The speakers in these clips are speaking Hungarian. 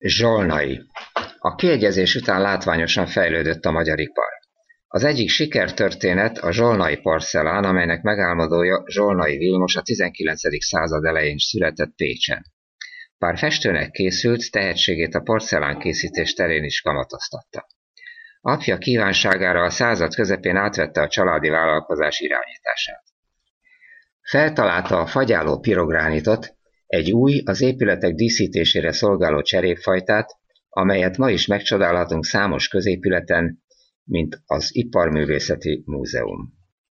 Zsolnai. A kiegyezés után látványosan fejlődött a magyar ipar. Az egyik sikertörténet a zsolnai porcelán, amelynek megálmodója Zsolnai Vilmos a 19. század elején született Pécsen. Bár festőnek készült, tehetségét a porcelánkészítés terén is kamatoztatta. Apja kívánságára a század közepén átvette a családi vállalkozás irányítását. Feltalálta a fagyáló pirogránitot, egy új, az épületek díszítésére szolgáló cserépfajtát, amelyet ma is megcsodálhatunk számos középületen, mint az Iparművészeti Múzeum.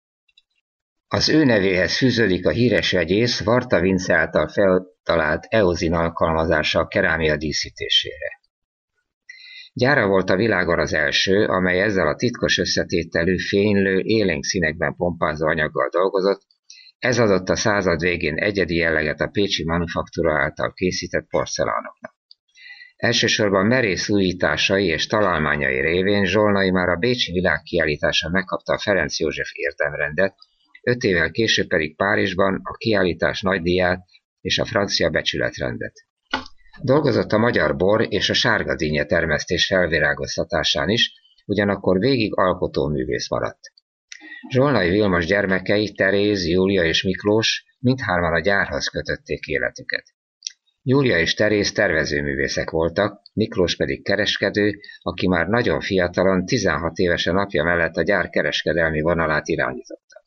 Az ő nevéhez fűződik a híres vegyész Varta Vince által feltalált eozin alkalmazása a kerámia díszítésére. Gyára volt a világon az első, amely ezzel a titkos összetételű, fénylő, élénk színekben pompázó anyaggal dolgozott. Ez adott a század végén egyedi jelleget a pécsi manufaktúra által készített porcelánoknak. Elsősorban merész újításai és találmányai révén Zsolnai már a bécsi világkiállításon megkapta a Ferenc József érdemrendet, 5 évvel később pedig Párizsban a kiállítás nagydíját és a francia becsületrendet. Dolgozott a magyar bor és a sárga dinnye termesztés felvirágoztatásán is, ugyanakkor végig alkotóművész maradt. Zsolnai Vilmos gyermekei, Teréz, Júlia és Miklós mindhárman a gyárhoz kötötték életüket. Júlia és Teréz tervezőművészek voltak, Miklós pedig kereskedő, aki már nagyon fiatalon, 16 évesen apja mellett a gyár kereskedelmi vonalát irányította.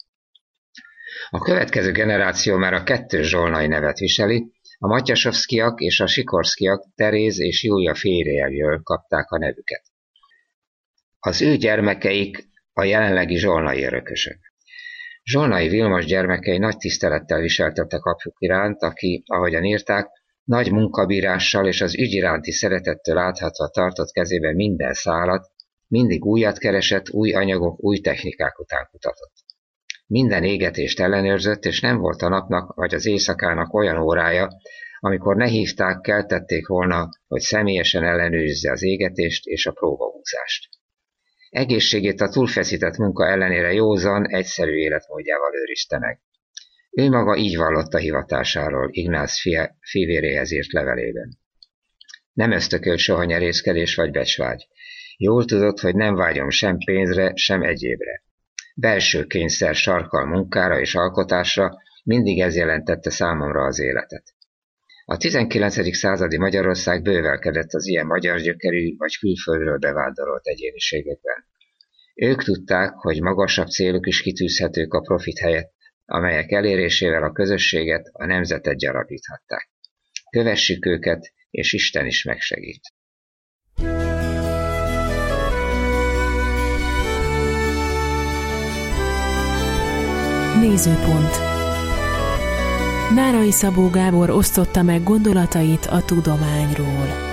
A következő generáció már a 2 Zsolnai nevet viseli, a Matyasovszkiak és a Sikorszkiak Teréz és Júlia férjéjéből kapták a nevüket. Az ő gyermekeik a jelenlegi zsolnai örökösök. Zsolnai Vilmos gyermekei nagy tisztelettel viseltettek apjuk iránt, aki, ahogyan írták, nagy munkabírással és az ügy iránti szeretettől áthatva tartott kezében minden szálat, mindig újat keresett, új anyagok, új technikák után kutatott. Minden égetést ellenőrzött, és nem volt a napnak vagy az éjszakának olyan órája, amikor ne hívták, keltették volna, hogy személyesen ellenőrizze az égetést és a próbahúzást. Egészségét a túlfeszített munka ellenére józan, egyszerű életmódjával őrizte meg. Ő maga így vallott a hivatásáról Ignác fivéréhez írt levelében. Nem ösztökölt soha nyerészkedés vagy becsvágy. Jól tudott, hogy nem vágyom sem pénzre, sem egyébre. Belső kényszer sarkal munkára és alkotásra, mindig ez jelentette számomra az életet. A 19. századi Magyarország bővelkedett az ilyen magyar gyökerű vagy külföldről bevándorolt egyéniségekben. Ők tudták, hogy magasabb célok is kitűzhetők a profit helyett, amelyek elérésével a közösséget, a nemzetet gyarapíthatták. Kövessük őket, és Isten is megsegít. Nézőpont. Nárai Szabó Gábor osztotta meg gondolatait a tudományról.